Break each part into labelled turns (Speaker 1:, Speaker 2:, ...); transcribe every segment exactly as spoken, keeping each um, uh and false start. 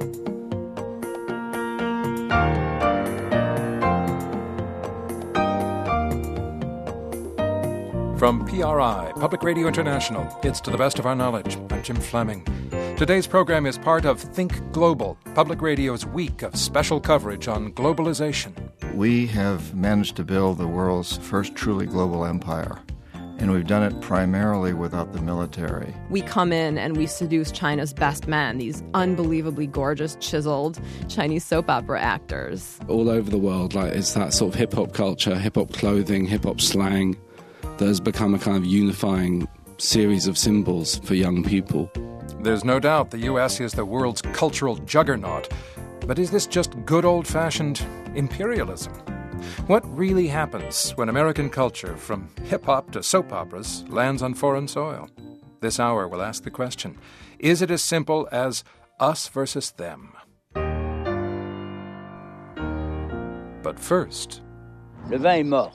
Speaker 1: From P R I, Public Radio International, it's To the Best of Our Knowledge. I'm Jim Fleming. Today's program is part of Think Global, Public Radio's week of special coverage on globalization.
Speaker 2: We have managed to build the world's first truly global empire, and we've done it primarily without the military.
Speaker 3: We come in and we seduce China's best men, these unbelievably gorgeous, chiseled Chinese soap opera actors.
Speaker 4: All over the world, like it's that sort of hip-hop culture, hip-hop clothing, hip-hop slang that has become a kind of unifying series of symbols for young people.
Speaker 1: There's no doubt the U S is the world's cultural juggernaut, but is this just good old-fashioned imperialism? What really happens when American culture, from hip-hop to soap operas, lands on foreign soil? This hour will ask the question, is it as simple as us versus them? But first...
Speaker 5: Le vin est mort.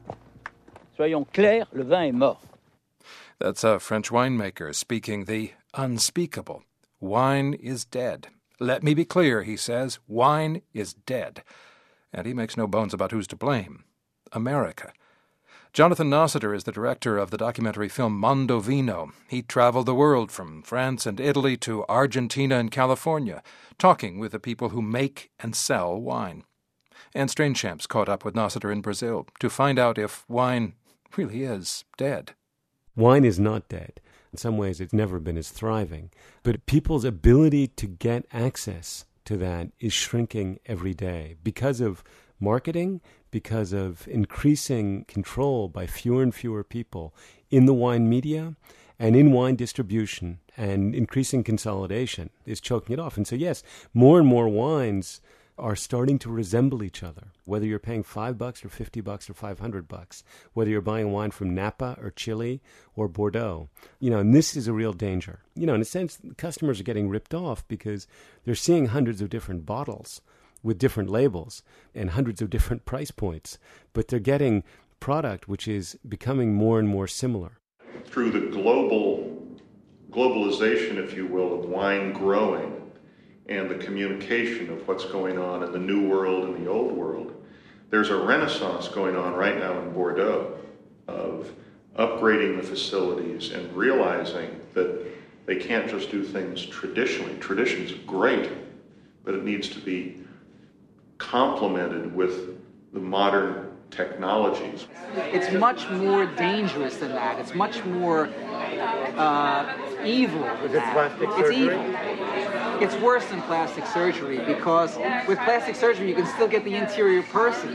Speaker 5: Soyons clairs, le vin est mort.
Speaker 1: That's a French winemaker speaking the unspeakable. Wine is dead. Let me be clear, he says, wine is dead. And he makes no bones about who's to blame. America. Jonathan Nossiter is the director of the documentary film Mondovino. He traveled the world from France and Italy to Argentina and California, talking with the people who make and sell wine. And Strainchamps caught up with Nossiter in Brazil to find out if wine really is dead.
Speaker 6: Wine is not dead. In some ways, it's never been as thriving. But people's ability to get access to that is shrinking every day because of marketing, because of increasing control by fewer and fewer people in the wine media and in wine distribution, and increasing consolidation is choking it off. And so, yes, more and more wines are starting to resemble each other, whether you're paying five bucks or fifty bucks or five hundred bucks, whether you're buying wine from Napa or Chile or Bordeaux. You know, and this is a real danger. You know, in a sense, customers are getting ripped off because they're seeing hundreds of different bottles with different labels and hundreds of different price points, but they're getting product which is becoming more and more similar.
Speaker 7: Through the global globalization, if you will, of wine growing, and the communication of what's going on in the new world and the old world, there's a renaissance going on right now in Bordeaux of upgrading the facilities and realizing that they can't just do things traditionally. Tradition's great, but it needs to be complemented with the modern technologies.
Speaker 8: It's much more dangerous than that. It's much more uh, evil than that. It's evil. It's worse than plastic surgery because with plastic surgery you can still get the interior person.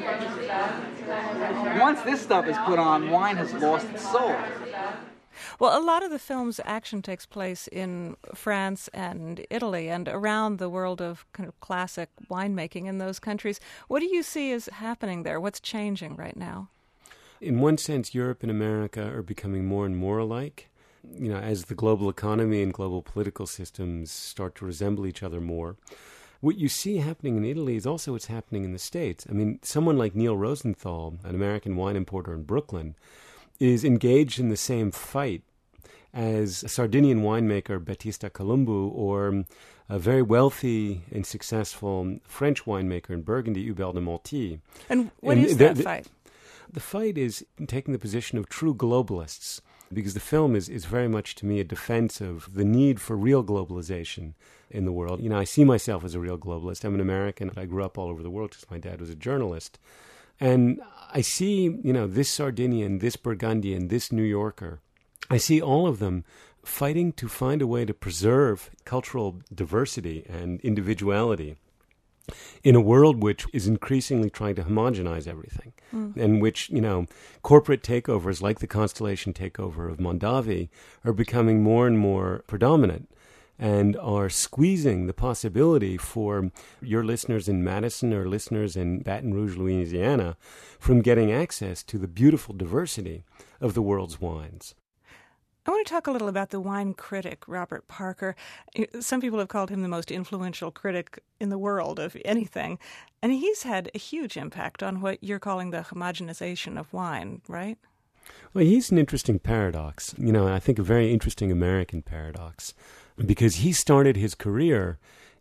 Speaker 8: Once this stuff is put on, wine has lost its soul.
Speaker 9: Well, a lot of the film's action takes place in France and Italy and around the world of kind of classic winemaking in those countries. What do you see is happening there? What's changing right now?
Speaker 6: In one sense, Europe and America are becoming more and more alike. You know, as the global economy and global political systems start to resemble each other more. What you see happening in Italy is also what's happening in the States. I mean, someone like Neil Rosenthal, an American wine importer in Brooklyn, is engaged in the same fight as a Sardinian winemaker, Battista Columbu, or a very wealthy and successful French winemaker in Burgundy, Hubert de Monti.
Speaker 9: And what
Speaker 6: and
Speaker 9: is
Speaker 6: the,
Speaker 9: that
Speaker 6: the,
Speaker 9: fight?
Speaker 6: The fight is taking the position of true globalists, because the film is, is very much, to me, a defense of the need for real globalization in the world. You know, I see myself as a real globalist. I'm an American. I grew up all over the world because my dad was a journalist. And I see, you know, this Sardinian, this Burgundian, this New Yorker. I see all of them fighting to find a way to preserve cultural diversity and individuality in a world which is increasingly trying to homogenize everything, mm. and which, you know, corporate takeovers like the Constellation takeover of Mondavi are becoming more and more predominant and are squeezing the possibility for your listeners in Madison or listeners in Baton Rouge, Louisiana, from getting access to the beautiful diversity of the world's wines.
Speaker 9: I want to talk a little about the wine critic, Robert Parker. Some people have called him the most influential critic in the world of anything, and he's had a huge impact on what you're calling the homogenization of wine, right?
Speaker 6: Well, he's an interesting paradox, you know, I think a very interesting American paradox, because he started his career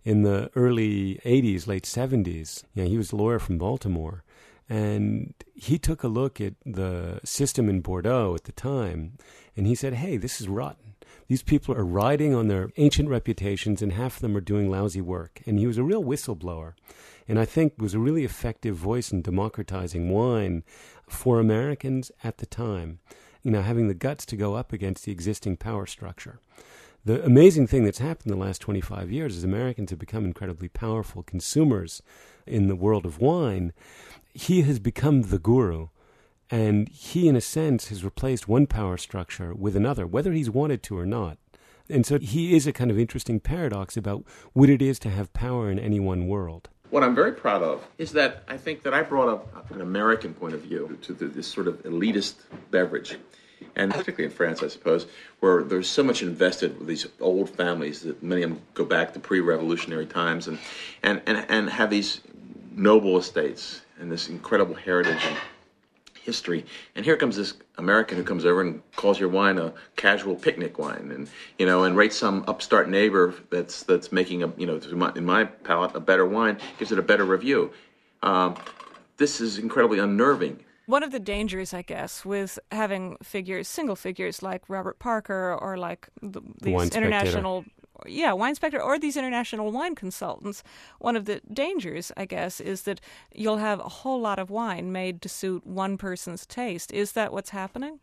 Speaker 6: in the early eighties, late seventies. You know, he was a lawyer from Baltimore. And he took a look at the system in Bordeaux at the time, and he said, hey, this is rotten. These people are riding on their ancient reputations, and half of them are doing lousy work. And he was a real whistleblower, and I think was a really effective voice in democratizing wine for Americans at the time, you know, having the guts to go up against the existing power structure. The amazing thing that's happened in the last twenty-five years is Americans have become incredibly powerful consumers in the world of wine. He has become the guru, and he, in a sense, has replaced one power structure with another, whether he's wanted to or not. And so he is a kind of interesting paradox about what it is to have power in any one world.
Speaker 10: What I'm very proud of is that I think that I brought up an American point of view to the, this sort of elitist beverage. And particularly in France, I suppose, where there's so much invested with these old families that many of them go back to pre-revolutionary times and, and, and, and have these noble estates and this incredible heritage and history. And here comes this American who comes over and calls your wine a casual picnic wine, and you know, and rates some upstart neighbor that's that's making a, you know, in my palate, a better wine, gives it a better review. Um, this is incredibly unnerving.
Speaker 9: One of the dangers, I guess, with having figures, single figures like Robert Parker or like the, these
Speaker 6: Wine
Speaker 9: international, yeah, Wine Spectator or these international wine consultants, one of the dangers, I guess, is that you'll have a whole lot of wine made to suit one person's taste. Is that what's happening?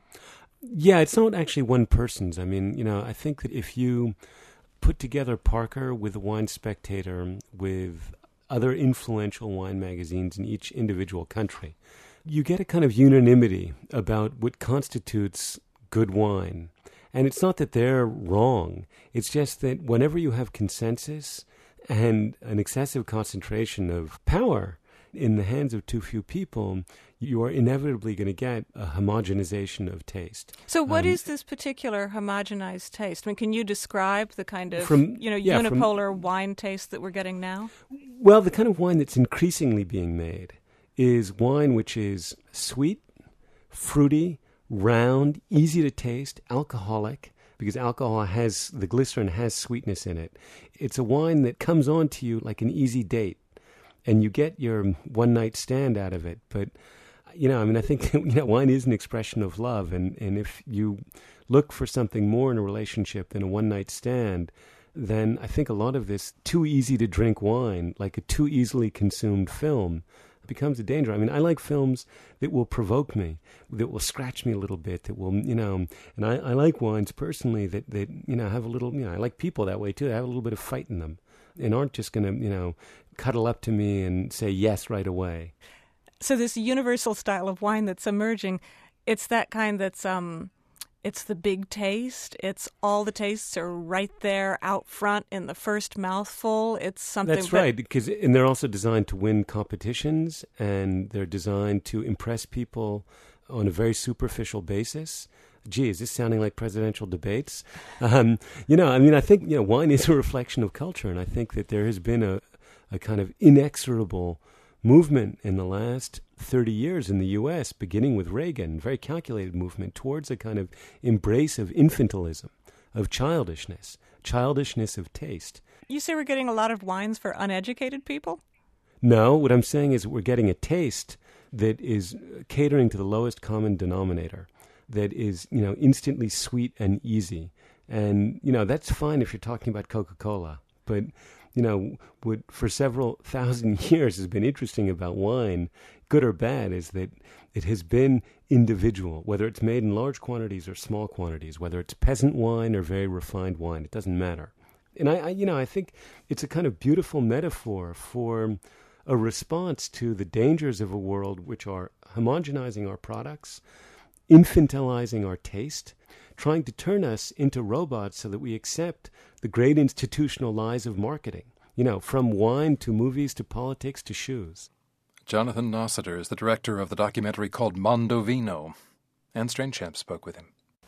Speaker 6: Yeah, it's not actually one person's. I mean, you know, I think that if you put together Parker with the Wine Spectator, with other influential wine magazines in each individual country, you get a kind of unanimity about what constitutes good wine. And it's not that they're wrong. It's just that whenever you have consensus and an excessive concentration of power in the hands of too few people, you are inevitably going to get a homogenization of taste.
Speaker 9: So what
Speaker 6: um,
Speaker 9: is this particular homogenized taste? I mean, can you describe the kind of,
Speaker 6: from,
Speaker 9: you know,
Speaker 6: yeah,
Speaker 9: unipolar
Speaker 6: from,
Speaker 9: wine taste that we're getting now?
Speaker 6: Well, the kind of wine that's increasingly being made is wine which is sweet, fruity, round, easy to taste, alcoholic, because alcohol has, the glycerin has sweetness in it. It's a wine that comes on to you like an easy date, and you get your one-night stand out of it. But, you know, I mean, I think, you know, wine is an expression of love, and, and if you look for something more in a relationship than a one-night stand, then I think a lot of this too easy to drink wine, like a too easily consumed film, becomes a danger. I mean, I like films that will provoke me, that will scratch me a little bit, that will, you know, and I, I like wines personally that, that, you know, have a little, you know, I like people that way too, they have a little bit of fight in them and aren't just going to, you know, cuddle up to me and say yes right away.
Speaker 9: So this universal style of wine that's emerging, it's that kind that's, um, it's the big taste. It's all the tastes are right there out front in the first mouthful. It's something
Speaker 6: That's
Speaker 9: that,
Speaker 6: right, because and they're also designed to win competitions, and they're designed to impress people on a very superficial basis. Gee, is this sounding like presidential debates? Um, you know, I mean, I think, you know, wine is a reflection of culture, and I think that there has been a, a kind of inexorable movement in the last thirty years in the U S, beginning with Reagan, very calculated movement towards a kind of embrace of infantilism, of childishness, childishness of taste.
Speaker 9: You say we're getting a lot of wines for uneducated people?
Speaker 6: No, what I'm saying is we're getting a taste that is catering to the lowest common denominator, that is, you know, instantly sweet and easy. And, you know, that's fine if you're talking about Coca-Cola, but you know, what for several thousand years has been interesting about wine, good or bad, is that it has been individual, whether it's made in large quantities or small quantities, whether it's peasant wine or very refined wine, it doesn't matter. And I, I you know, I think it's a kind of beautiful metaphor for a response to the dangers of a world which are homogenizing our products, infantilizing our taste, trying to turn us into robots so that we accept the great institutional lies of marketing, you know, from wine to movies to politics to shoes.
Speaker 1: Jonathan Nossiter is the director of the documentary called Mondovino. Anne Strainchamp spoke with him.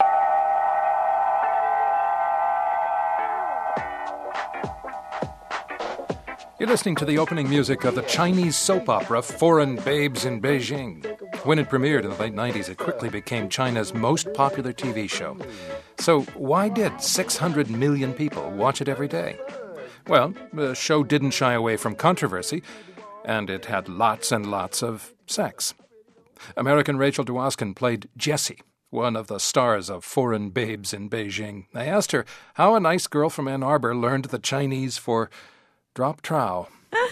Speaker 1: You're listening to the opening music of the Chinese soap opera Foreign Babes in Beijing. When it premiered in the late nineties, it quickly became China's most popular T V show. So why did six hundred million people watch it every day? Well, the show didn't shy away from controversy, and it had lots and lots of sex. American Rachel Dwoskin played Jessie, one of the stars of Foreign Babes in Beijing. I asked her how a nice girl from Ann Arbor learned the Chinese for drop trow.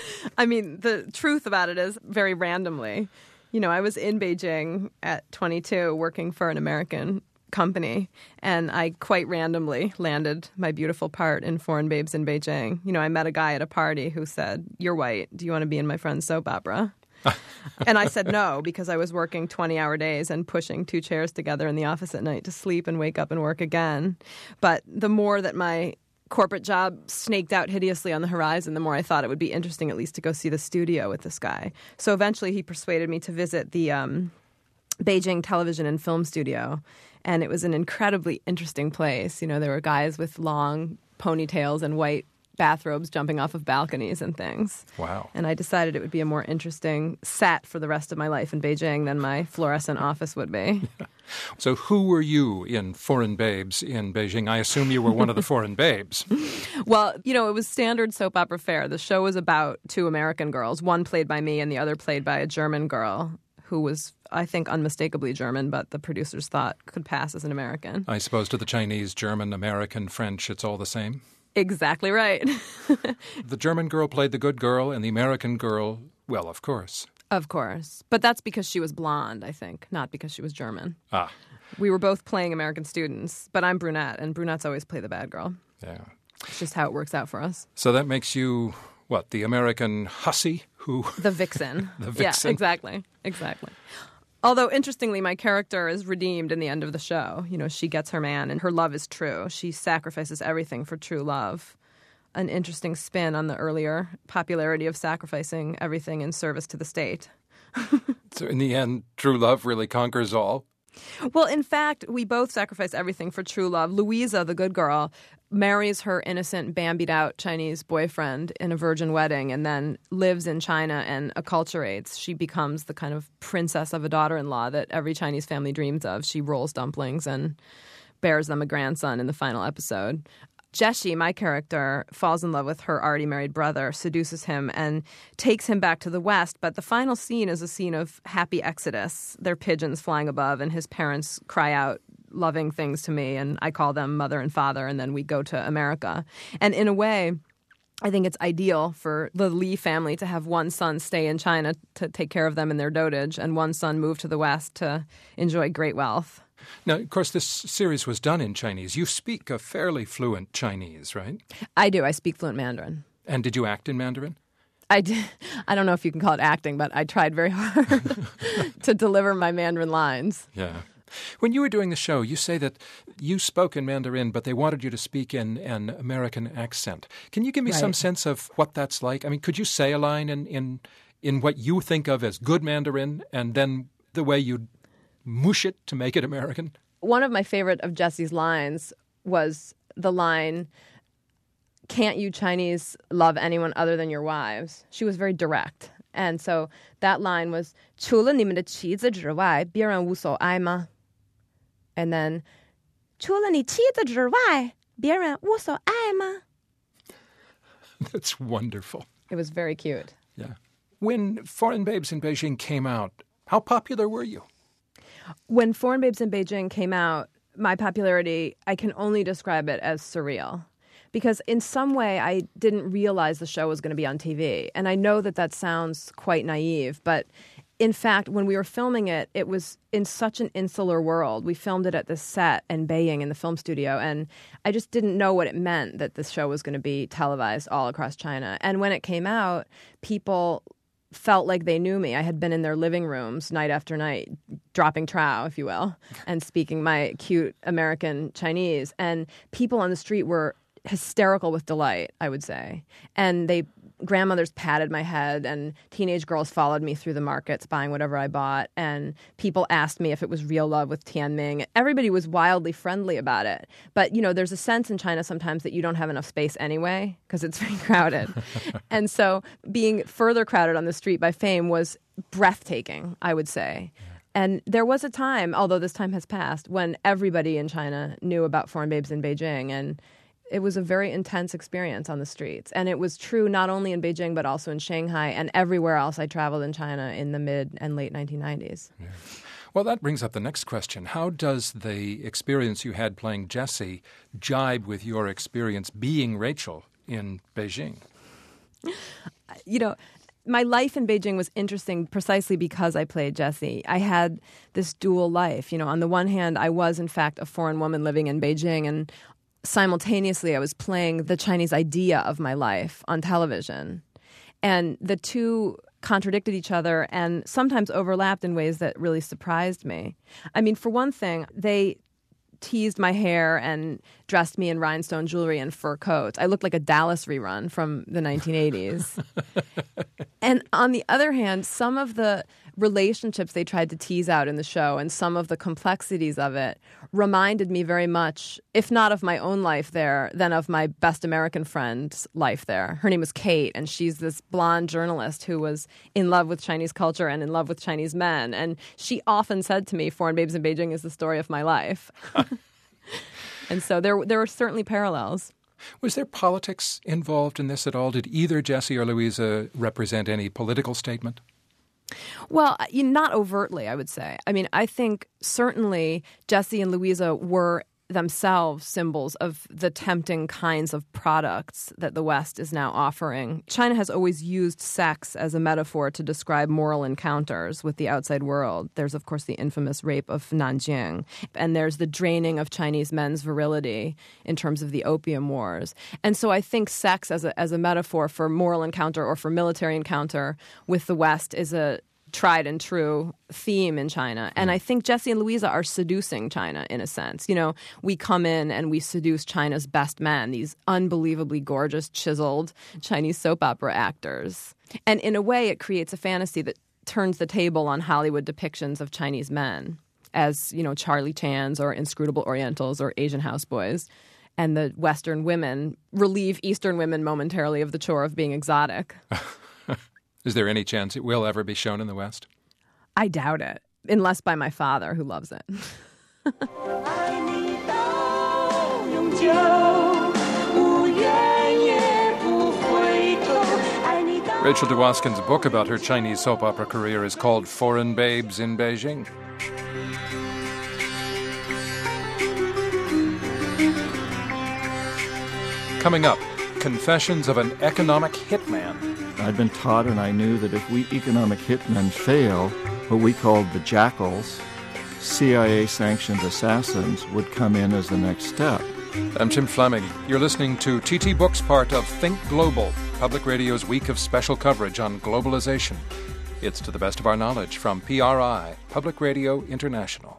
Speaker 3: I mean, the truth about it is very randomly. You know, I was in Beijing at twenty-two working for an American company, and I quite randomly landed my beautiful part in Foreign Babes in Beijing. You know, I met a guy at a party who said, "You're white. Do you want to be in my friend's soap opera?" And I said no, because I was working twenty-hour days and pushing two chairs together in the office at night to sleep and wake up and work again. But the more that my corporate job snaked out hideously on the horizon, the more I thought it would be interesting at least to go see the studio with this guy. So eventually he persuaded me to visit the um, Beijing Television and Film Studio, and it was an incredibly interesting place. You know, there were guys with long ponytails and white bathrobes jumping off of balconies and things.
Speaker 1: Wow.
Speaker 3: And I decided it would be a more interesting set for the rest of my life in Beijing than my fluorescent office would be.
Speaker 1: So who were you in Foreign Babes in Beijing? I assume you were one of the foreign babes.
Speaker 3: Well, you know, it was standard soap opera fare. The show was about two American girls, one played by me and the other played by a German girl who was, I think, unmistakably German, but the producers thought could pass as an American.
Speaker 1: I suppose to the Chinese, German, American, French, it's all the same?
Speaker 3: Exactly right.
Speaker 1: The German girl played the good girl, and the American girl, well, of course.
Speaker 3: Of course. But that's because she was blonde, I think, not because she was German.
Speaker 1: Ah.
Speaker 3: We were both playing American students, but I'm brunette, and brunettes always play the bad girl.
Speaker 1: Yeah.
Speaker 3: It's just how it works out for us.
Speaker 1: So that makes you, what, the American hussy who...
Speaker 3: The vixen.
Speaker 1: The vixen.
Speaker 3: Yeah, exactly. Exactly. Although, interestingly, my character is redeemed in the end of the show. You know, she gets her man, and her love is true. She sacrifices everything for true love. An interesting spin on the earlier popularity of sacrificing everything in service to the state.
Speaker 1: So in the end, true love really conquers all?
Speaker 3: Well, in fact, we both sacrifice everything for true love. Louisa, the good girl, marries her innocent, bambied-out Chinese boyfriend in a virgin wedding and then lives in China and acculturates. She becomes the kind of princess of a daughter-in-law that every Chinese family dreams of. She rolls dumplings and bears them a grandson in the final episode. Jessie, my character, falls in love with her already married brother, seduces him, and takes him back to the West. But the final scene is a scene of happy exodus. There are pigeons flying above, and his parents cry out loving things to me, and I call them mother and father, and then we go to America. And in a way, I think it's ideal for the Lee family to have one son stay in China to take care of them in their dotage, and one son move to the West to enjoy great wealth.
Speaker 1: Now, of course, this series was done in Chinese. You speak a fairly fluent Chinese, right?
Speaker 3: I do. I speak fluent Mandarin.
Speaker 1: And did you act in Mandarin?
Speaker 3: I did. I don't know if you can call it acting, but I tried very hard to deliver my Mandarin lines.
Speaker 1: Yeah. When you were doing the show, you say that you spoke in Mandarin, but they wanted you to speak in an American accent. Can you give me
Speaker 3: Right.
Speaker 1: some sense of what that's like? I mean, could you say a line in, in, in what you think of as good Mandarin and then the way you mush it to make it American?
Speaker 3: One of my favorite of Jessie's lines was the line, "Can't you Chinese love anyone other than your wives?" She was very direct. And so that line was, 除了你们的妻子之外，别人无所爱吗? And then, 除了你妻子之外，别人无所爱吗?
Speaker 1: That's wonderful.
Speaker 3: It was very cute.
Speaker 1: Yeah. When Foreign Babes in Beijing came out, how popular were you?
Speaker 3: When Foreign Babes in Beijing came out, my popularity, I can only describe it as surreal. Because in some way, I didn't realize the show was going to be on T V. And I know that that sounds quite naive, but in fact, when we were filming it, it was in such an insular world. We filmed it at this set in Beijing in the film studio, and I just didn't know what it meant that the show was going to be televised all across China. And when it came out, people felt like they knew me. I had been in their living rooms night after night, dropping trow, if you will, and speaking my cute American Chinese. And people on the street were hysterical with delight, I would say. And they grandmothers patted my head, and teenage girls followed me through the markets buying whatever I bought, and people asked me if it was real love with Tianming. Everybody was wildly friendly about it. But, you know, there's a sense in China sometimes that you don't have enough space anyway because it's very crowded. And so being further crowded on the street by fame was breathtaking, I would say. And there was a time, although this time has passed, when everybody in China knew about Foreign Babes in Beijing, and it was a very intense experience on the streets. And it was true not only in Beijing, but also in Shanghai and everywhere else I traveled in China in the mid and late nineteen nineties.
Speaker 1: Yeah. Well, that brings up the next question. How does the experience you had playing Jessie jibe with your experience being Rachel in Beijing?
Speaker 3: You know, my life in Beijing was interesting precisely because I played Jessie. I had this dual life. You know, on the one hand, I was, in fact, a foreign woman living in Beijing, and simultaneously I was playing the Chinese idea of my life on television. And the two contradicted each other and sometimes overlapped in ways that really surprised me. I mean, for one thing, they teased my hair and dressed me in rhinestone jewelry and fur coats. I looked like a Dallas rerun from the nineteen eighties. And on the other hand, some of the relationships they tried to tease out in the show and some of the complexities of it reminded me very much, if not of my own life there, then of my best American friend's life there. Her name was Kate, and she's this blonde journalist who was in love with Chinese culture and in love with Chinese men. And she often said to me, Foreign Babes in Beijing is the story of my life. And so there, there were certainly parallels.
Speaker 1: Was there politics involved in this at all? Did either Jessie or Louisa represent any political statement?
Speaker 3: Well, you know, not overtly, I would say. I mean, I think certainly Jessie and Louisa were themselves symbols of the tempting kinds of products that the West is now offering. China has always used sex as a metaphor to describe moral encounters with the outside world. There's, of course, the infamous rape of Nanjing, and there's the draining of Chinese men's virility in terms of the Opium Wars. And so I think sex as a, as a metaphor for moral encounter or for military encounter with the West is a tried and true theme in China. And I think Jessie and Louisa are seducing China in a sense. You know, we come in and we seduce China's best men, these unbelievably gorgeous, chiseled Chinese soap opera actors. And in a way, it creates a fantasy that turns the table on Hollywood depictions of Chinese men as, you know, Charlie Chans or inscrutable Orientals or Asian houseboys. And the Western women relieve Eastern women momentarily of the chore of being exotic.
Speaker 1: Is there any chance it will ever be shown in the West?
Speaker 3: I doubt it, unless by my father, who loves it.
Speaker 1: Rachel Dwoskin's book about her Chinese soap opera career is called Foreign Babes in Beijing. Coming up, Confessions of an Economic Hitman.
Speaker 2: I'd been taught and I knew that if we economic hitmen fail, what we called the jackals, C I A-sanctioned assassins, would come in as the next step.
Speaker 1: I'm Jim Fleming. You're listening to T T Books, part of Think Global, Public Radio's week of special coverage on globalization. It's to the best of our knowledge from P R I, Public Radio International.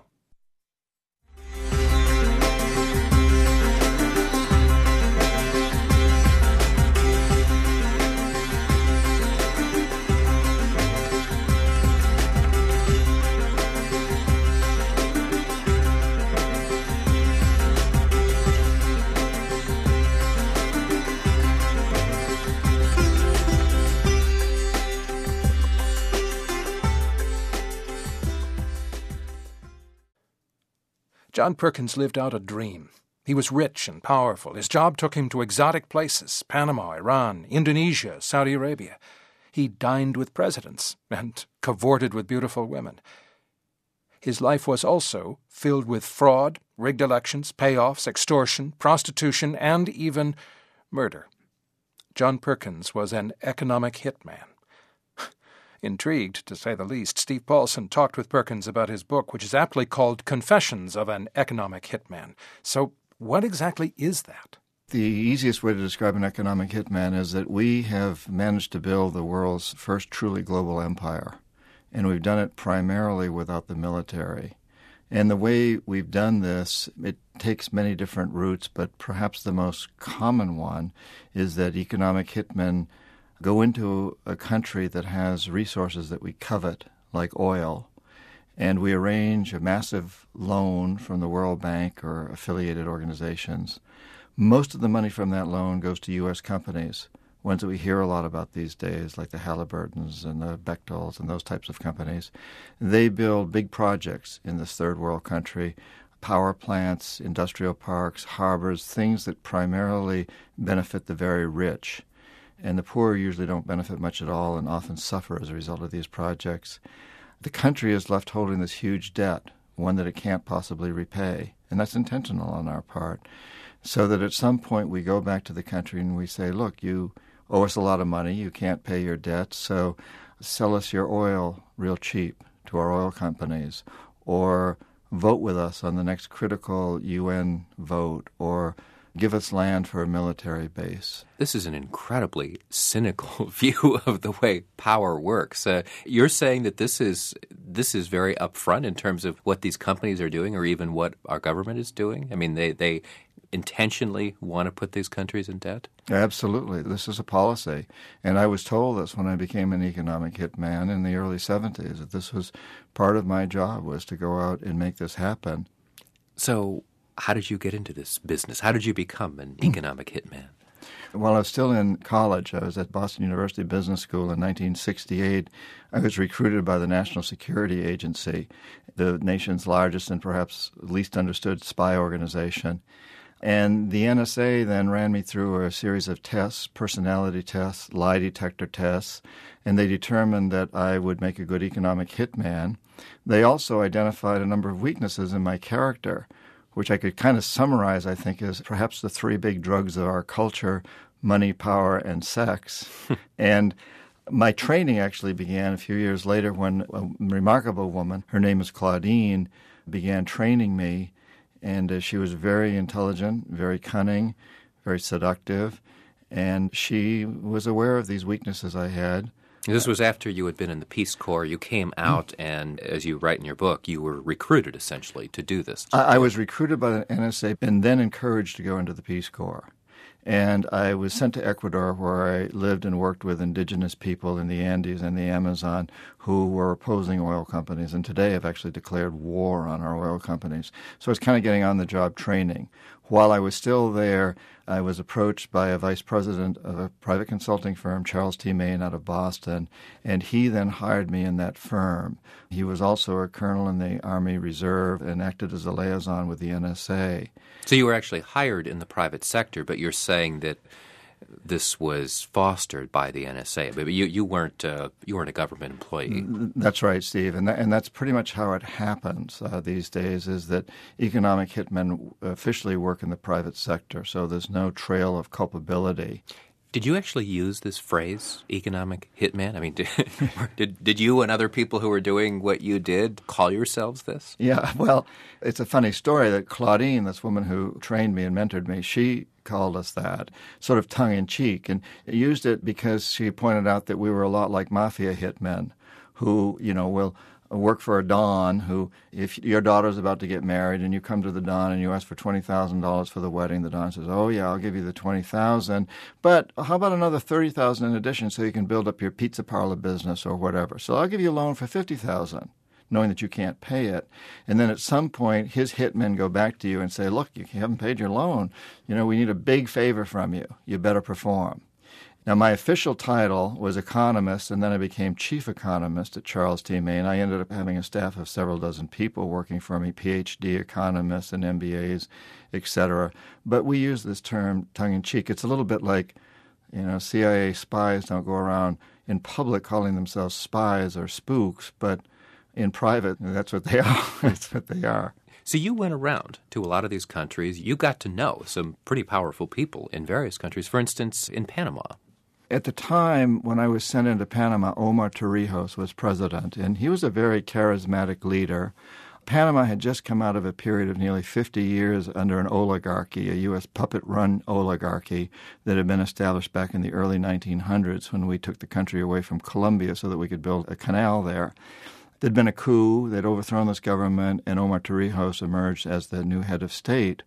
Speaker 1: John Perkins lived out a dream. He was rich and powerful. His job took him to exotic places, Panama, Iran, Indonesia, Saudi Arabia. He dined with presidents and cavorted with beautiful women. His life was also filled with fraud, rigged elections, payoffs, extortion, prostitution, and even murder. John Perkins was an economic hitman. Intrigued, to say the least, Steve Paulson talked with Perkins about his book, which is aptly called Confessions of an Economic Hitman. So what exactly is that?
Speaker 2: The easiest way to describe an economic hitman is that we have managed to build the world's first truly global empire, and we've done it primarily without the military. And the way we've done this, it takes many different routes, but perhaps the most common one is that economic hitmen go into a country that has resources that we covet, like oil, and we arrange a massive loan from the World Bank or affiliated organizations. Most of the money from that loan goes to U S companies, ones that we hear a lot about these days, like the Halliburtons and the Bechtels and those types of companies. They build big projects in this third world country power plants, industrial parks, harbors, things that primarily benefit the very rich. And the poor usually don't benefit much at all and often suffer as a result of these projects. The country is left holding this huge debt, one that it can't possibly repay. And that's intentional on our part. So that at some point we go back to the country and we say, look, you owe us a lot of money, you can't pay your debt, so sell us your oil real cheap to our oil companies, or vote with us on the next critical U N vote, or give us land for a military base.
Speaker 11: This is an incredibly cynical view of the way power works. Uh, you're saying that this is this is very upfront in terms of what these companies are doing, or even what our government is doing? I mean, they, they intentionally want to put these countries in debt?
Speaker 2: Absolutely. This is a policy. And I was told this when I became an economic hitman in the early seventies, that this was part of my job, was to go out and make this happen.
Speaker 11: So how did you get into this business? How did you become an economic hitman?
Speaker 2: While I was still in college, I was at Boston University Business School in nineteen sixty-eight. I was recruited by the National Security Agency, the nation's largest and perhaps least understood spy organization. And the N S A then ran me through a series of tests, personality tests, lie detector tests, and they determined that I would make a good economic hitman. They also identified a number of weaknesses in my character, which I could kind of summarize, I think, as perhaps the three big drugs of our culture: money, power, and sex. And my training actually began a few years later when a remarkable woman, her name is Claudine, began training me. And uh, she was very intelligent, very cunning, very seductive, and she was aware of these weaknesses I had.
Speaker 11: This was after you had been in the Peace Corps. You came out, mm. and as you write in your book, you were recruited, essentially, to do this.
Speaker 2: I, I was recruited by the N S A and then encouraged to go into the Peace Corps. And I was sent to Ecuador, where I lived and worked with indigenous people in the Andes and the Amazon who were opposing oil companies, and today have actually declared war on our oil companies. So I was kind of getting on-the-job training. While I was still there, I was approached by a vice president of a private consulting firm, Charles T. Main, out of Boston, and he then hired me in that firm. He was also a colonel in the Army Reserve and acted as a liaison with the N S A.
Speaker 11: So you were actually hired in the private sector, but you're saying that this was fostered by the N S A. But you, you weren't uh, you weren't a government employee.
Speaker 2: That's right, Steve, and that, and that's pretty much how it happens uh, these days. Is that economic hitmen officially work in the private sector, so there's no trail of culpability.
Speaker 11: Did you actually use this phrase, economic hitman? I mean, did, did did you and other people who were doing what you did call yourselves this?
Speaker 2: Yeah, well, it's a funny story that Claudine, this woman who trained me and mentored me, she called us that, sort of tongue-in-cheek, and used it because she pointed out that we were a lot like mafia hitmen who, you know, will work for a Don who, if your daughter's about to get married and you come to the Don and you ask for twenty thousand dollars for the wedding, the Don says, oh, yeah, I'll give you the twenty thousand dollars, but how about another thirty thousand dollars in addition so you can build up your pizza parlor business or whatever? So I'll give you a loan for fifty thousand dollars, knowing that you can't pay it. And then at some point, his hitmen go back to you and say, look, you haven't paid your loan. You know, we need a big favor from you. You better perform. Now, my official title was economist, and then I became chief economist at Charles T. Main. I ended up having a staff of several dozen people working for me, P H D economists and M B As, et cetera. But we use this term tongue-in-cheek. It's a little bit like, you know, C I A spies don't go around in public calling themselves spies or spooks, but in private, that's what they are. That's what they are.
Speaker 11: So you went around to a lot of these countries. You got to know some pretty powerful people in various countries, for instance, in Panama.
Speaker 2: At the time when I was sent into Panama, Omar Torrijos was president, and he was a very charismatic leader. Panama had just come out of a period of nearly fifty years under an oligarchy, a U S puppet-run oligarchy that had been established back in the early nineteen hundreds when we took the country away from Colombia so that we could build a canal there. There'd been a coup, they'd overthrown this government, and Omar Torrijos emerged as the new head of state.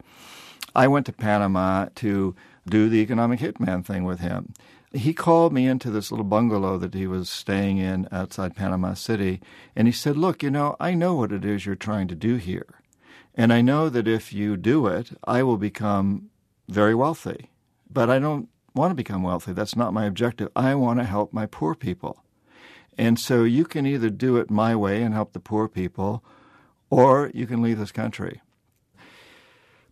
Speaker 2: I went to Panama to do the economic hitman thing with him. He called me into this little bungalow that he was staying in outside Panama City, and he said, look, you know, I know what it is you're trying to do here, and I know that if you do it, I will become very wealthy. But I don't want to become wealthy. That's not my objective. I want to help my poor people. And so you can either do it my way and help the poor people, or you can leave this country.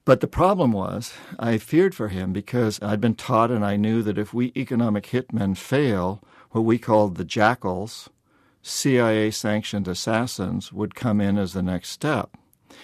Speaker 2: But the problem was, I feared for him because I'd been taught and I knew that if we economic hitmen fail, what we called the jackals, C I A-sanctioned assassins, would come in as the next step.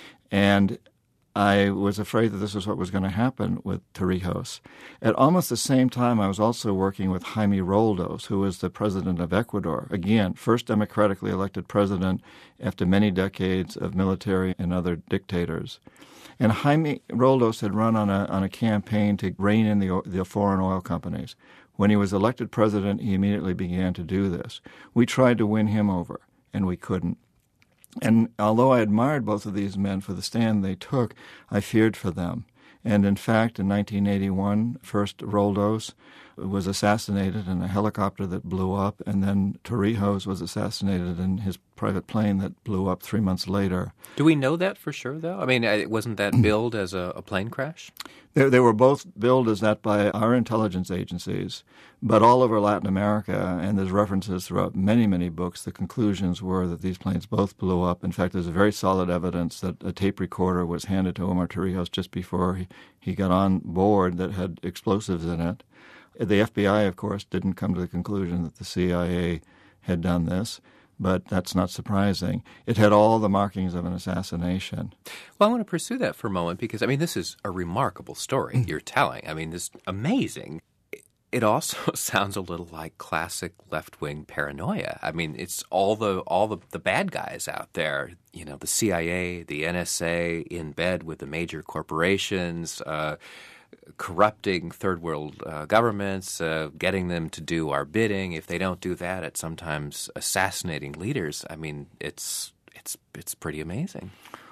Speaker 2: And I was afraid that this was what was going to happen with Torrijos. At almost the same time, I was also working with Jaime Roldos, who was the president of Ecuador. Again, first democratically elected president after many decades of military and other dictators. And Jaime Roldos had run on a on a campaign to rein in the, the foreign oil companies. When he was elected president, he immediately began to do this. We tried to win him over, and we couldn't. And although I admired both of these men for the stand they took, I feared for them. And in fact, in nineteen eighty-one, first Roldos was assassinated in a helicopter that blew up, and then Torrijos was assassinated in his private plane that blew up three months later.
Speaker 11: Do we know that for sure, though? I mean, wasn't that billed as a, a plane crash?
Speaker 2: They, they were both billed as that by our intelligence agencies, but all over Latin America, and there's references throughout many, many books, the conclusions were that these planes both blew up. In fact, there's very solid evidence that a tape recorder was handed to Omar Torrijos just before he, he got on board that had explosives in it. The F B I, of course, didn't come to the conclusion that the C I A had done this, but that's not surprising. It had all the markings of an assassination.
Speaker 11: Well, I want to pursue that for a moment because, I mean, this is a remarkable story you're telling. I mean, this is amazing. It also sounds a little like classic left-wing paranoia. I mean, it's all the all the, the bad guys out there, you know, the C I A, the N S A, in bed with the major corporations, uh, corrupting third world uh, governments, uh, getting them to do our bidding. If they don't do that, it's sometimes assassinating leaders. I mean, it's it's it's pretty amazing.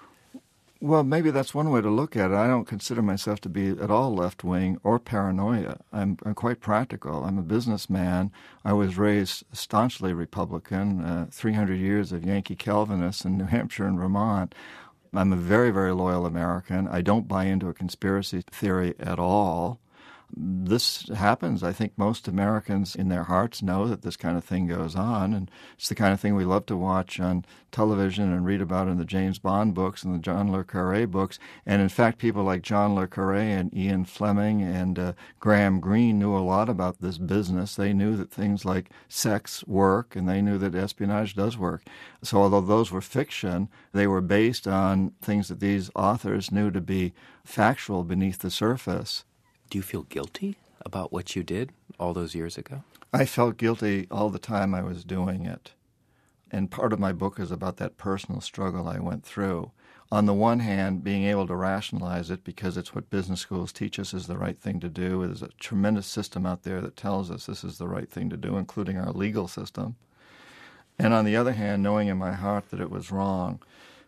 Speaker 2: Well, maybe that's one way to look at it. I don't consider myself to be at all left-wing or paranoia. I'm, I'm quite practical. I'm a businessman. I was raised staunchly Republican, uh, three hundred years of Yankee Calvinists in New Hampshire and Vermont. I'm a very, very loyal American. I don't buy into a conspiracy theory at all. This happens. I think most Americans in their hearts know that this kind of thing goes on, and it's the kind of thing we love to watch on television and read about in the James Bond books and the John le Carré books. And in fact, people like John le Carré and Ian Fleming and uh, Graham Greene knew a lot about this business. They knew that things like sex work, and they knew that espionage does work. So although those were fiction, they were based on things that these authors knew to be factual beneath the surface.
Speaker 11: Do you feel guilty about what you did all those years ago?
Speaker 2: I felt guilty all the time I was doing it. And part of my book is about that personal struggle I went through. On the one hand, being able to rationalize it because it's what business schools teach us is the right thing to do. There's a tremendous system out there that tells us this is the right thing to do, including our legal system. And on the other hand, knowing in my heart that it was wrong.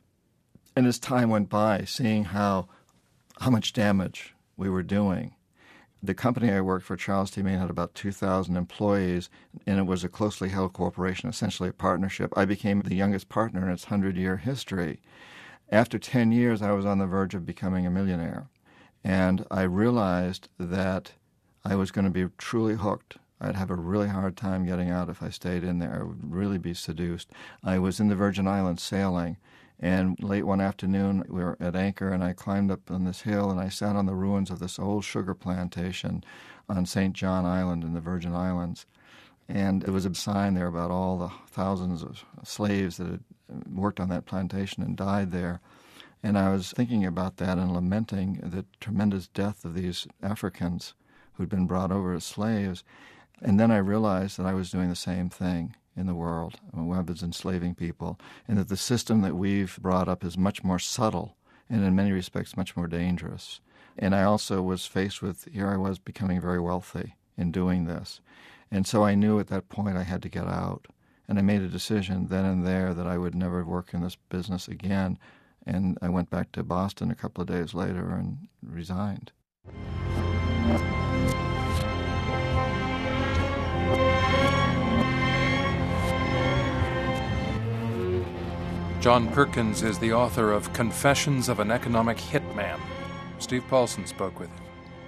Speaker 2: And as time went by, seeing how how much damage we were doing. The company I worked for, Charles T. Main, had about two thousand employees, and it was a closely held corporation, essentially a partnership. I became the youngest partner in its hundred-year history. After ten years, I was on the verge of becoming a millionaire, and I realized that I was going to be truly hooked. I'd have a really hard time getting out if I stayed in there. I would really be seduced. I was in the Virgin Islands sailing, and late one afternoon, we were at anchor, and I climbed up on this hill, and I sat on the ruins of this old sugar plantation on Saint John Island in the Virgin Islands. And there was a sign there about all the thousands of slaves that had worked on that plantation and died there. And I was thinking about that and lamenting the tremendous death of these Africans who'd been brought over as slaves. And then I realized that I was doing the same thing in the world. I was enslaving people, and that the system that we've brought up is much more subtle and in many respects much more dangerous. And I also was faced with, here I was becoming very wealthy in doing this. And so I knew at that point I had to get out. And I made a decision then and there that I would never work in this business again. And I went back to Boston a couple of days later and resigned.
Speaker 1: John Perkins is the author of Confessions of an Economic Hitman. Steve Paulson spoke with him.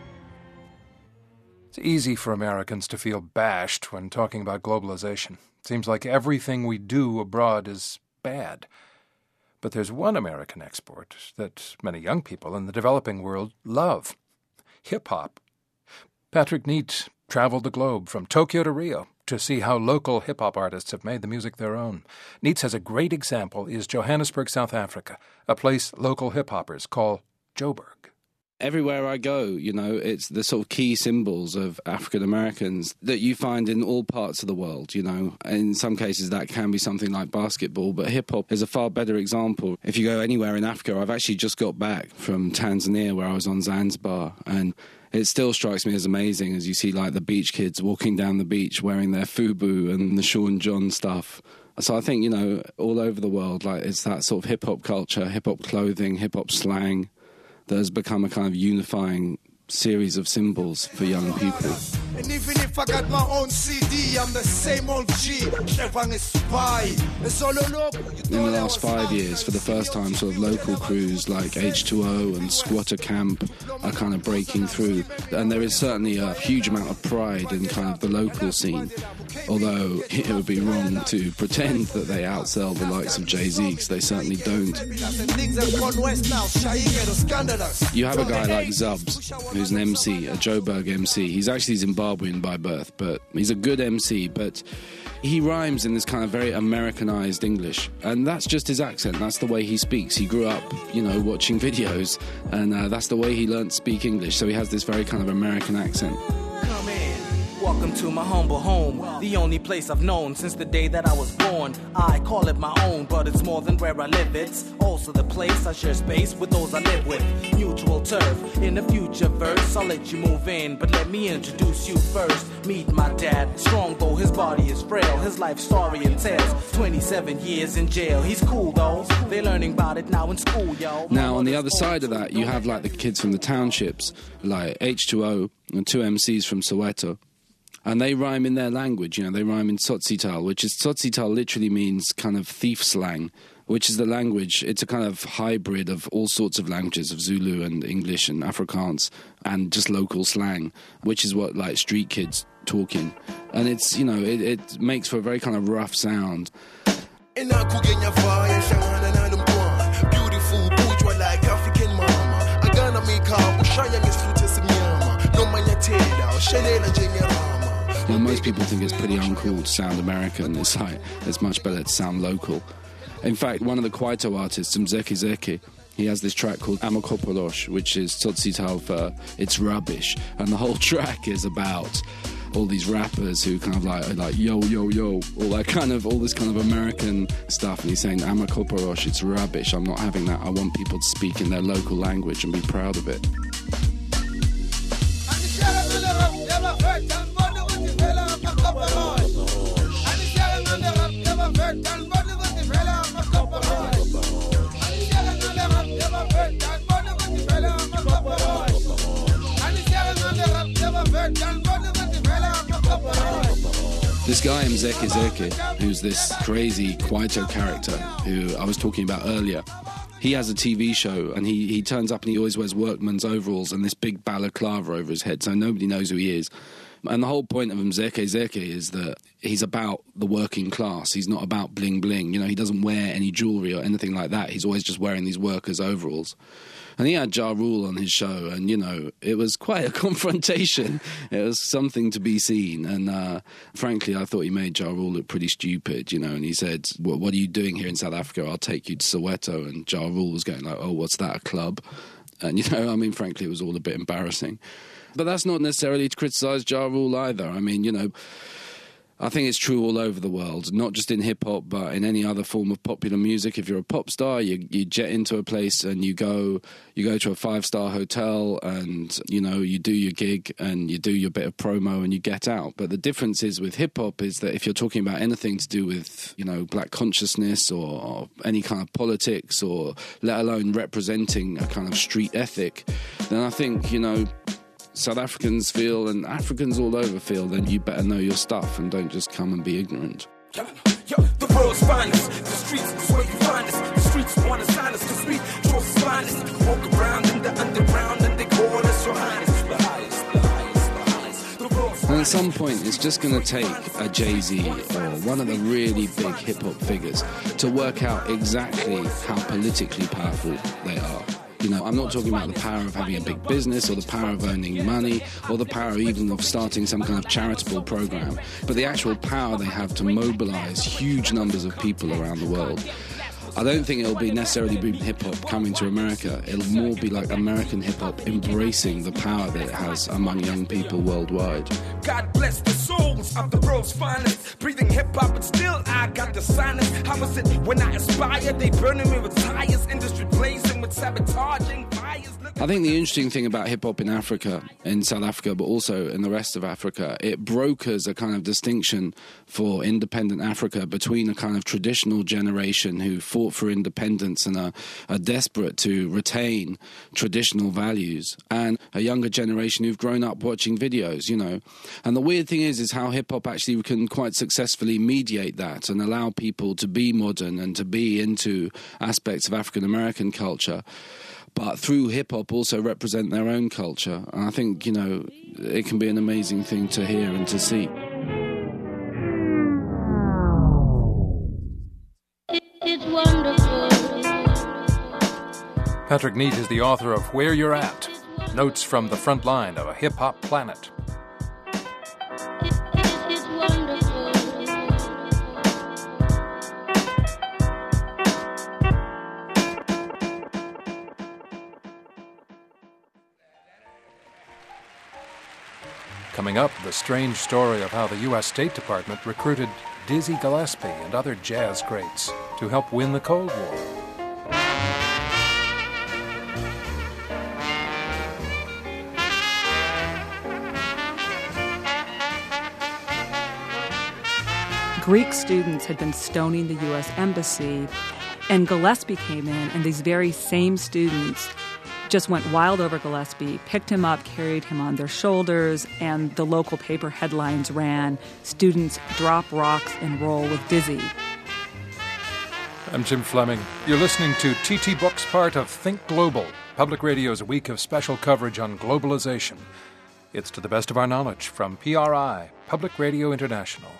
Speaker 1: It's easy for Americans to feel bashed when talking about globalization. It seems like everything we do abroad is bad. But there's one American export that many young people in the developing world love: hip-hop. Patrick Neate traveled the globe from Tokyo to Rio to see how local hip-hop artists have made the music their own. Neate says a great example is Johannesburg, South Africa, a place local hip-hoppers call Joburg.
Speaker 4: Everywhere I go, you know, it's the sort of key symbols of African Americans that you find in all parts of the world, you know. In some cases that can be something like basketball, but hip-hop is a far better example. If you go anywhere in Africa, I've actually just got back from Tanzania where I was on Zanzibar, and it still strikes me as amazing as you see like the beach kids walking down the beach wearing their FUBU and the Sean John stuff. So I think, you know, all over the world, like it's that sort of hip-hop culture, hip-hop clothing, hip-hop slang that has become a kind of unifying series of symbols for young people.
Speaker 12: And even if I got my own C D, I'm the same old G.
Speaker 4: In the last five years, for the first time, sort of local crews like H two O and Squatter Camp are kind of breaking through. And there is certainly a huge amount of pride in kind of the local scene. Although it would be wrong to pretend that they outsell the likes of Jay-Z, because they certainly don't. You have a guy like Zubs, who's an M C, a Joburg M C. He's actually Zimbabwean by birth, but he's a good M C, but he rhymes in this kind of very Americanized English, and that's just his accent. That's the way he speaks. He grew up, you know, watching videos, and uh, that's the way he learned to speak English, so he has this very kind of American accent.
Speaker 12: Come in. Welcome to my humble home, the only place I've known since the day that I was born. I call it my own, but it's more than where I live. It's also the place I share space with those I live with. Mutual turf. In the future verse, I'll let you move in, but let me introduce you first. Meet my dad, strong though his body is frail. His life story entails twenty-seven years in jail. He's cool though, they're learning about it now in school, yo.
Speaker 4: Now on the other side of that, you have like the kids from the townships, like H two O and two M Cs from Soweto. And they rhyme in their language, you know, they rhyme in Tsotsitaal, which is, Tsotsitaal literally means kind of thief slang, which is the language, it's a kind of hybrid of all sorts of languages, of Zulu and English and Afrikaans, and just local slang, which is what, like, street kids talk in. And it's, you know, it, it makes for a very kind of rough sound.
Speaker 12: Beautiful bourgeois like African mama. I'm gonna make
Speaker 4: You know, most people think it's pretty uncool to sound American. It's like, it's much better to sound local. In fact, one of the Kwaito artists, Mzeki Zeki, he has this track called Amakopolosh, which is Tsotsitaal for it's rubbish. And the whole track is about all these rappers who kind of like, are like yo, yo, yo, all that kind of, all this kind of American stuff. And he's saying, Amakopolosh, it's rubbish. I'm not having that. I want people to speak in their local language and be proud of it. This guy, Mzeki Zeki, who's this crazy Kwaito character who I was talking about earlier, he has a T V show, and he, he turns up and he always wears workman's overalls and this big balaclava over his head, so nobody knows who he is. And the whole point of Mzeki Zeki is that he's about the working class. He's not about bling bling. You know, he doesn't wear any jewelry or anything like that. He's always just wearing these workers' overalls. And he had Ja Rule on his show, and, you know, it was quite a confrontation. It was something to be seen. And uh, frankly, I thought he made Ja Rule look pretty stupid, you know, and he said, what, what are you doing here in South Africa? I'll take you to Soweto. And Ja Rule was going like, oh, what's that, a club? And, you know, I mean, frankly, it was all a bit embarrassing. But that's not necessarily to criticise Ja Rule either. I mean, you know, I think it's true all over the world, not just in hip-hop, but in any other form of popular music. If you're a pop star, you, you jet into a place and you go you go to a five-star hotel and, you know, you do your gig and you do your bit of promo and you get out. But the difference is with hip-hop is that if you're talking about anything to do with, you know, black consciousness or, or any kind of politics, or let alone representing a kind of street ethic, then I think, you know, South Africans feel, and Africans all over feel, then you better know your stuff and don't just come and be ignorant.
Speaker 12: Yo, yo, the world's finest, the streets is where you find us. The streets want to sign us, cause we trust the finest. Walk around in the underground and they call us your highness. The highest, the highest, the highest. The world's
Speaker 4: and at some point, it's just going to take a Jay-Z or one of the really big hip-hop figures to work out exactly how politically powerful they are. You know, I'm not talking about the power of having a big business or the power of earning money or the power even of starting some kind of charitable program, but the actual power they have to mobilize huge numbers of people around the world. I don't think it'll be necessarily be hip-hop coming to America. It'll more be like American hip-hop embracing the power that it has among young people worldwide.
Speaker 13: God bless the souls of the world's finest. Breathing hip-hop, but still I got the silence. How was it when I aspired? They burning me with tires, industry blazing with sabotaging fires.
Speaker 4: I think the interesting thing about hip-hop in Africa, in South Africa, but also in the rest of Africa, it brokers a kind of distinction for independent Africa between a kind of traditional generation who fought for independence and are, are desperate to retain traditional values, and a younger generation who've grown up watching videos, you know. And the weird thing is, is how hip-hop actually can quite successfully mediate that and allow people to be modern and to be into aspects of African-American culture, but through hip-hop also represent their own culture. And I think, you know, it can be an amazing thing to hear and to see.
Speaker 14: It's wonderful.
Speaker 1: Patrick Neate is the author of Where You're At, Notes from the Front Line of a Hip-Hop Planet.
Speaker 14: It's wonderful.
Speaker 1: Coming up, the strange story of how the U S State Department recruited Dizzy Gillespie and other jazz greats to help win the Cold War.
Speaker 15: Greek students had been stoning the U S Embassy, and Gillespie came in, and these very same students just went wild over Gillespie, picked him up, carried him on their shoulders, and the local paper headlines ran, "Students drop rocks and roll with Dizzy."
Speaker 1: I'm Jim Fleming. You're listening to T T Book's part of Think Global, Public Radio's week of special coverage on globalization. It's to the best of our knowledge from P R I, Public Radio International.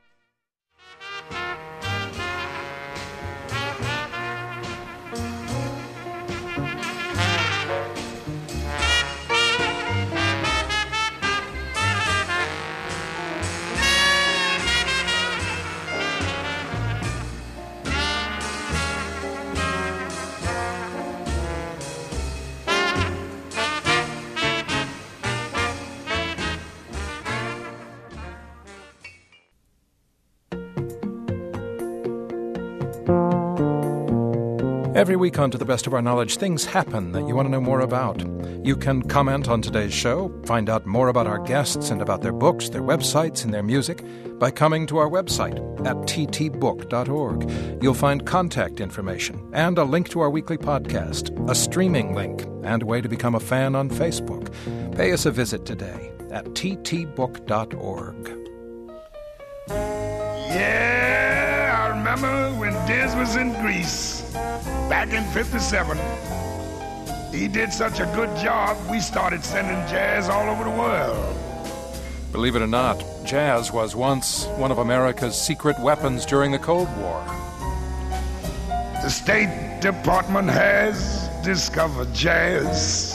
Speaker 1: Every week on To the Best of Our Knowledge, things happen that you want to know more about. You can comment on today's show, find out more about our guests and about their books, their websites, and their music by coming to our website at t t book dot org. You'll find contact information and a link to our weekly podcast, a streaming link, and a way to become a fan on Facebook. Pay us a visit today at t t book dot org.
Speaker 16: Yeah, I remember when Diz was in Greece. Back in fifty-seven, he did such a good job, we started sending jazz all over the world.
Speaker 1: Believe it or not, jazz was once one of America's secret weapons during the Cold War.
Speaker 16: The State Department has discovered jazz.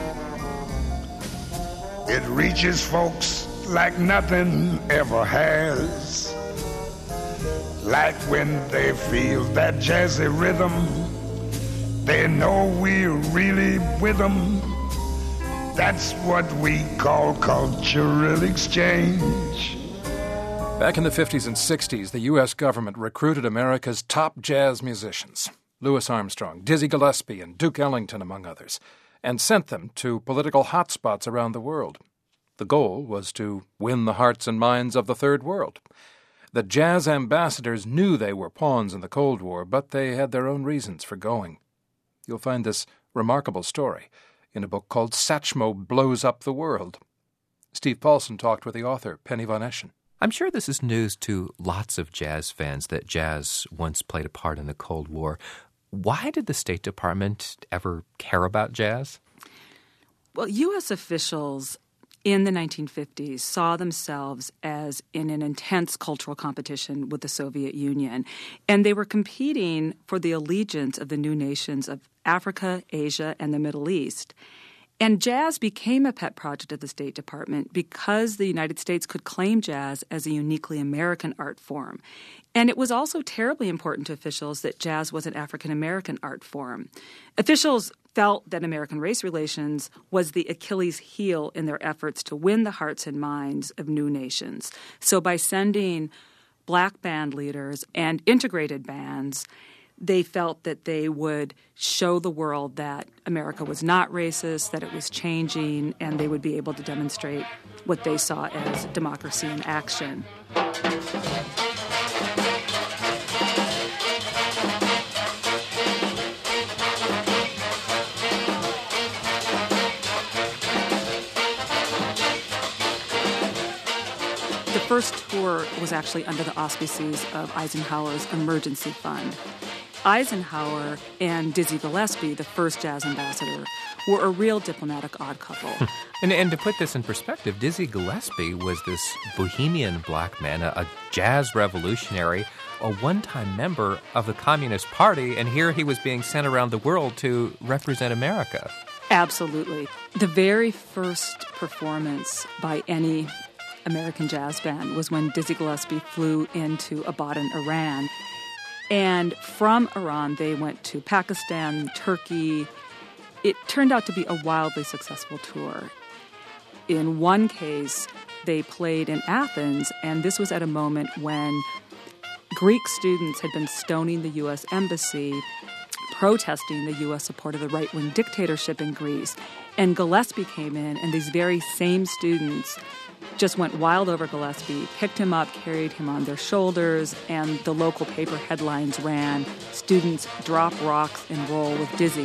Speaker 16: It reaches folks like nothing ever has. Like when they feel that jazzy rhythm, they know we're really with them. That's what we call cultural exchange.
Speaker 1: Back in the fifties and sixties, the U S government recruited America's top jazz musicians, Louis Armstrong, Dizzy Gillespie, and Duke Ellington, among others, and sent them to political hotspots around the world. The goal was to win the hearts and minds of the Third World. The jazz ambassadors knew they were pawns in the Cold War, but they had their own reasons for going. You'll find this remarkable story in a book called Satchmo Blows Up the World. Steve Paulson talked with the author, Penny Von Eschen.
Speaker 11: I'm sure this is news to lots of jazz fans that jazz once played a part in the Cold War. Why did the State Department ever care about jazz?
Speaker 15: Well, U S officials in the nineteen fifties saw themselves as in an intense cultural competition with the Soviet Union. And they were competing for the allegiance of the new nations of Africa, Asia, and the Middle East. And jazz became a pet project of the State Department because the United States could claim jazz as a uniquely American art form. And it was also terribly important to officials that jazz was an African-American art form. Officials felt that American race relations was the Achilles heel in their efforts to win the hearts and minds of new nations. So by sending black band leaders and integrated bands, they felt that they would show the world that America was not racist, that it was changing, and they would be able to demonstrate what they saw as democracy in action. The first tour was actually under the auspices of Eisenhower's Emergency Fund. Eisenhower and Dizzy Gillespie, the first jazz ambassador, were a real diplomatic odd couple.
Speaker 11: and, and to put this in perspective, Dizzy Gillespie was this bohemian black man, a, a jazz revolutionary, a one-time member of the Communist Party, and here he was being sent around the world to represent America.
Speaker 15: Absolutely. The very first performance by any American jazz band was when Dizzy Gillespie flew into Abadan, Iran. And from Iran, they went to Pakistan, Turkey. It turned out to be a wildly successful tour. In one case, they played in Athens, and this was at a moment when Greek students had been stoning the U S embassy, protesting the U S support of the right-wing dictatorship in Greece. And Gillespie came in, and these very same students just went wild over Gillespie, picked him up, carried him on their shoulders, and the local paper headlines ran, "Students drop rocks and roll with Dizzy."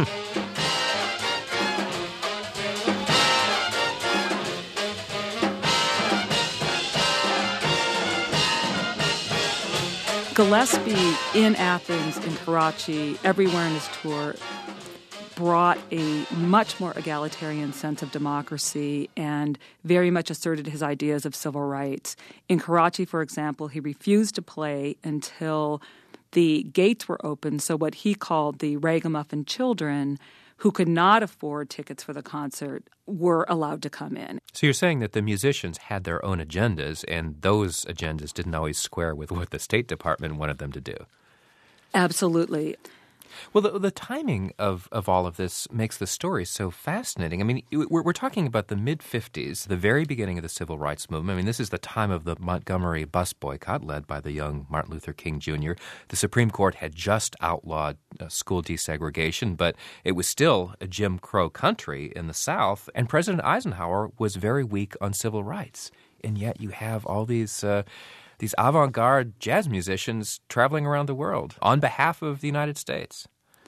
Speaker 15: Gillespie in Athens, in Karachi, everywhere in his tour, brought a much more egalitarian sense of democracy and very much asserted his ideas of civil rights. In Karachi, for example, he refused to play until the gates were open, so what he called the ragamuffin children who could not afford tickets for the concert were allowed to come in.
Speaker 11: So you're saying that the musicians had their own agendas, and those agendas didn't always square with what the State Department wanted them to do.
Speaker 15: Absolutely.
Speaker 11: Well, the, the timing of, of all of this makes the story so fascinating. I mean, we're, we're talking about the mid-fifties, the very beginning of the civil rights movement. I mean, this is the time of the Montgomery bus boycott led by the young Martin Luther King Junior The Supreme Court had just outlawed uh, school desegregation, but it was still a Jim Crow country in the South, and President Eisenhower was very weak on civil rights. And yet you have all these... Uh, These avant-garde jazz musicians traveling around the world on behalf of the United States.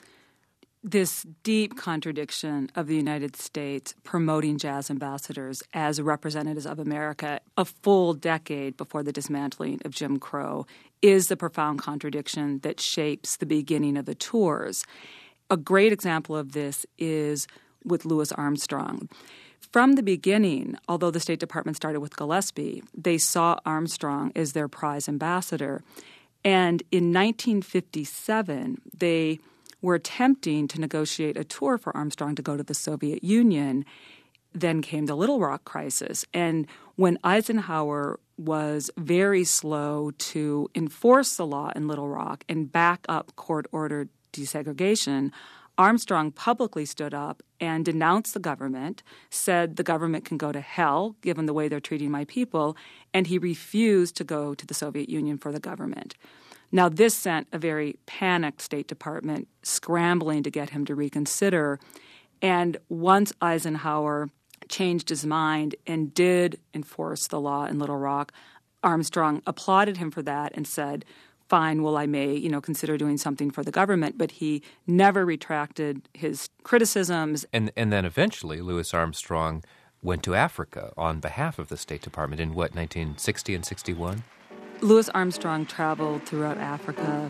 Speaker 15: This deep contradiction of the United States promoting jazz ambassadors as representatives of America a full decade before the dismantling of Jim Crow is the profound contradiction that shapes the beginning of the tours. A great example of this is with Louis Armstrong. From the beginning, although the State Department started with Gillespie, they saw Armstrong as their prize ambassador. And in nineteen fifty-seven, they were attempting to negotiate a tour for Armstrong to go to the Soviet Union. Then came the Little Rock crisis. And when Eisenhower was very slow to enforce the law in Little Rock and back up court-ordered desegregation, Armstrong publicly stood up and denounced the government, said the government can go to hell given the way they're treating my people, and he refused to go to the Soviet Union for the government. Now, this sent a very panicked State Department scrambling to get him to reconsider, and once Eisenhower changed his mind and did enforce the law in Little Rock, Armstrong applauded him for that and said, fine, well, I may, you know, consider doing something for the government, but he never retracted his criticisms.
Speaker 11: And and then eventually Louis Armstrong went to Africa on behalf of the State Department in, what, nineteen sixty and sixty-one?
Speaker 15: Louis Armstrong traveled throughout Africa.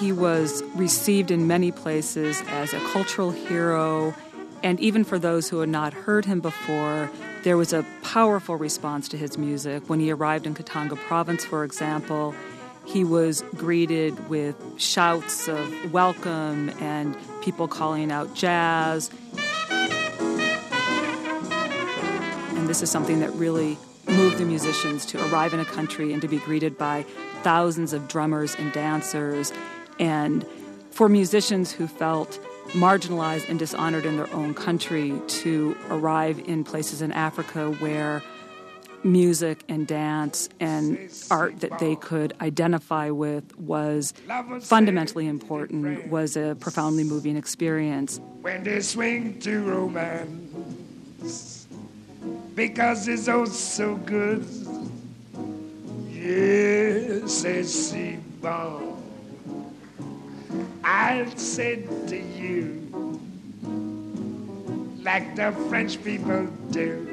Speaker 15: He was received in many places as a cultural hero, and even for those who had not heard him before, there was a powerful response to his music. When he arrived in Katanga province, for example, he was greeted with shouts of welcome and people calling out jazz. And this is something that really moved the musicians to arrive in a country and to be greeted by thousands of drummers and dancers. And for musicians who felt marginalized and dishonored in their own country to arrive in places in Africa where music and dance and art that they could identify with was fundamentally important, was a profoundly moving experience.
Speaker 16: When they swing to romance, because it's oh so good. Yes, it's bon. I'll say to you, like the French people do,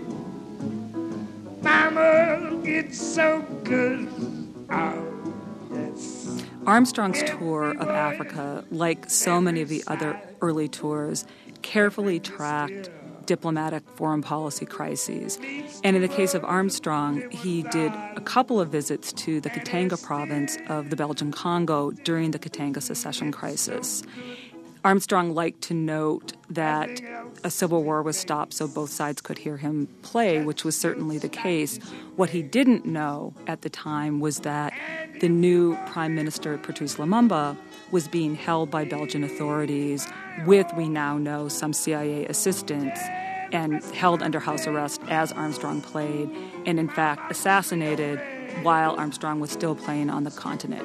Speaker 16: Mama, it's so good. Oh, yes.
Speaker 15: Armstrong's tour of Africa, like so many of the other early tours, carefully tracked diplomatic foreign policy crises. And in the case of Armstrong, he did a couple of visits to the Katanga province of the Belgian Congo during the Katanga secession crisis. Armstrong liked to note that a civil war was stopped so both sides could hear him play, which was certainly the case. What he didn't know at the time was that the new Prime Minister, Patrice Lumumba, was being held by Belgian authorities with, we now know, some C I A assistance, and held under house arrest as Armstrong played, and in fact assassinated while Armstrong was still playing on the continent.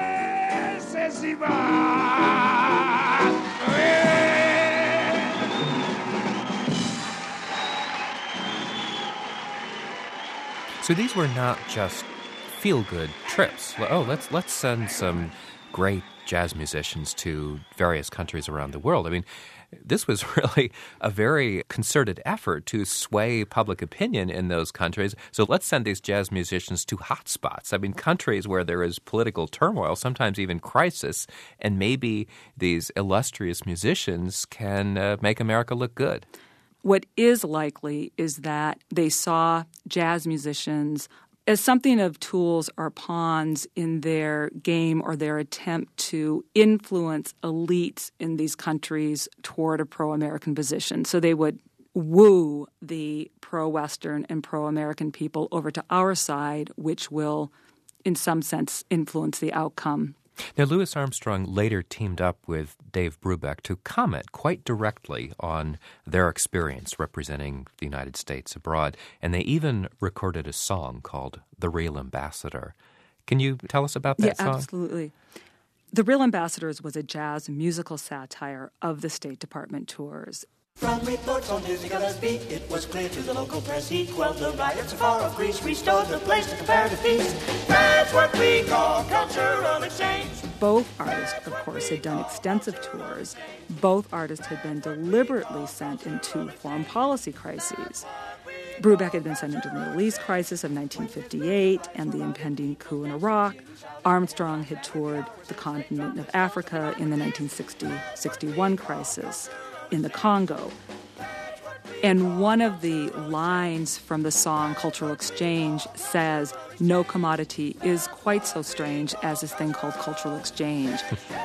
Speaker 11: So these were not just feel-good trips. Oh, let's let's send some great jazz musicians to various countries around the world. I mean, this was really a very concerted effort to sway public opinion in those countries. So let's send these jazz musicians to hotspots. I mean, countries where there is political turmoil, sometimes even crisis, and maybe these illustrious musicians can uh, make America look good.
Speaker 15: What is likely is that they saw jazz musicians as something of tools or pawns in their game or their attempt to influence elites in these countries toward a pro-American position. So they would woo the pro-Western and pro-American people over to our side, which will, in some sense, influence the outcome.
Speaker 11: Now, Louis Armstrong later teamed up with Dave Brubeck to comment quite directly on their experience representing the United States abroad, and they even recorded a song called The Real Ambassador. Can you tell us about that
Speaker 15: yeah,
Speaker 11: song?
Speaker 15: Yeah, absolutely. The Real Ambassadors was a jazz musical satire of the State Department tours.
Speaker 17: From reports on Dizzy Gillespie, it was clear to the local press he quelled the riots far off Greece, restored the place to comparative peace. That's what we call cultural exchange.
Speaker 15: Both artists, of course, had done extensive tours. Both artists had been deliberately sent into foreign policy crises. Brubeck had been sent into the Middle East crisis of nineteen fifty-eight and the impending coup in Iraq. Armstrong had toured the continent of Africa in the nineteen sixty sixty-one crisis in the Congo. And one of the lines from the song Cultural Exchange says, "No commodity is quite so strange as this thing called cultural exchange."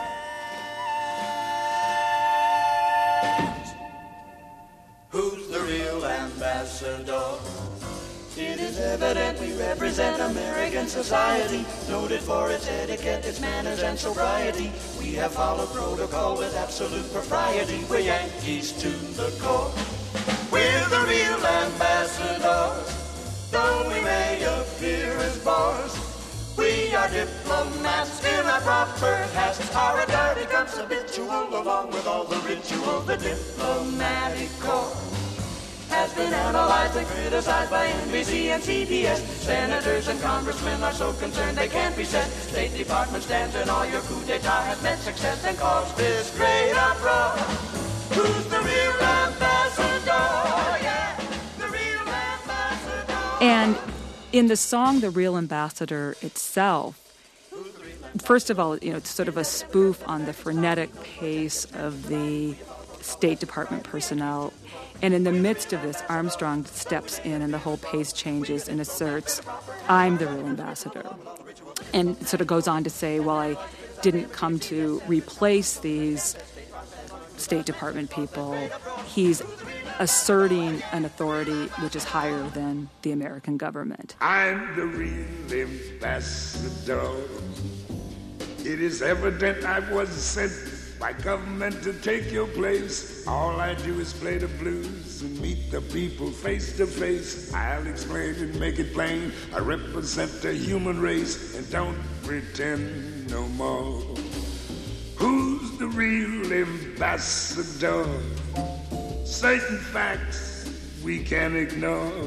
Speaker 17: Who's the real ambassador? It is evident we represent American society, noted for its etiquette, its manners, and sobriety. We have followed protocol with absolute propriety. We're Yankees to the core. We're the real ambassadors, though we may appear as bores. We are diplomats in our proper hats. Our attire becomes habitual along with all the ritual. The diplomatic corps has been analyzed and criticized by N B C and C B S. Senators and congressmen are so concerned they can't be sent. State Department stands and all your coup d'etat has met success and caused this great uproar. Who's the real ambassador? Yeah, the real ambassador.
Speaker 15: And in the song The Real Ambassador itself, First of all, you know, it's sort of a spoof on the frenetic pace of the State Department personnel. And in the midst of this, Armstrong steps in and the whole pace changes and asserts, I'm the real ambassador. And sort of goes on to say, well, I didn't come to replace these State Department people. He's asserting an authority which is higher than the American government.
Speaker 16: I'm the real ambassador. It is evident I was sent by government to take your place. All I do is play the blues and meet the people face to face. I'll explain and make it plain. I represent the human race and don't pretend no more. Who's the real ambassador? Certain facts we can ignore.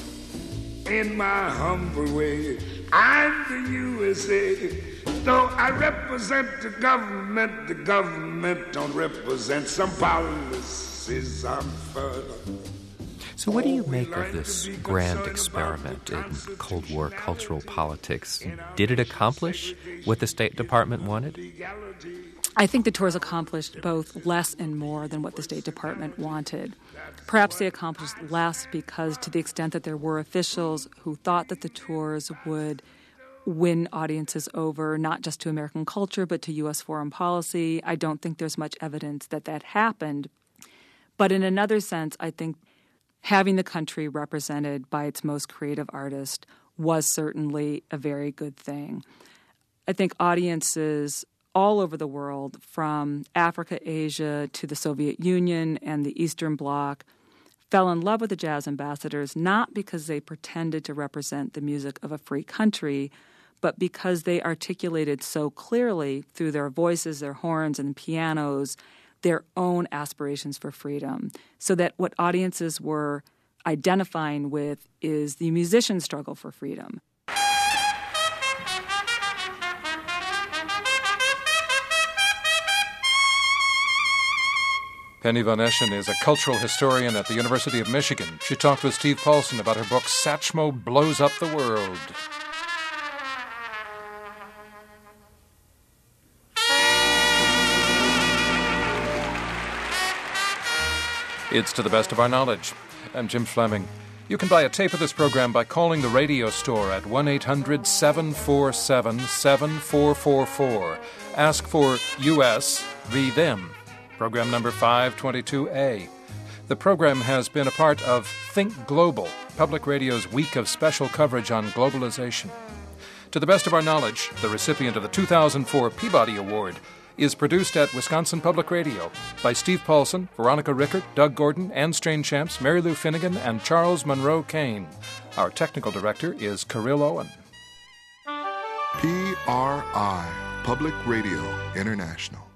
Speaker 16: In my humble way, I'm the U S A. Though I represent the government, the government don't represent some policies I'm for.
Speaker 11: So what do you make of this grand experiment in Cold War cultural politics? Did it accomplish what the State Department wanted?
Speaker 15: I think the tours accomplished both less and more than what the State Department wanted. Perhaps they accomplished less because, to the extent that there were officials who thought that the tours would win audiences over, not just to American culture, but to U S foreign policy, I don't think there's much evidence that that happened. But in another sense, I think having the country represented by its most creative artist was certainly a very good thing. I think audiences all over the world, from Africa, Asia, to the Soviet Union and the Eastern Bloc, fell in love with the jazz ambassadors not because they pretended to represent the music of a free country, but because they articulated so clearly through their voices, their horns and pianos, their own aspirations for freedom. So that what audiences were identifying with is the musician's struggle for freedom.
Speaker 1: Penny Von Eschen is a cultural historian at the University of Michigan. She talked with Steve Paulson about her book, Satchmo Blows Up the World. It's To the Best of Our Knowledge. I'm Jim Fleming. You can buy a tape of this program by calling the radio store at one eight hundred seven four seven seven four four four. Ask for U S v. Them. Program number five twenty-two A. The program has been a part of Think Global, Public Radio's week of special coverage on globalization. To the Best of Our Knowledge, the recipient of the two thousand four Peabody Award, is produced at Wisconsin Public Radio by Steve Paulson, Veronica Rickert, Doug Gordon, Ann Stranechamps, Mary Lou Finnegan, and Charles Monroe Kane. Our technical director is Kirill Owen.
Speaker 18: P R I, Public Radio International.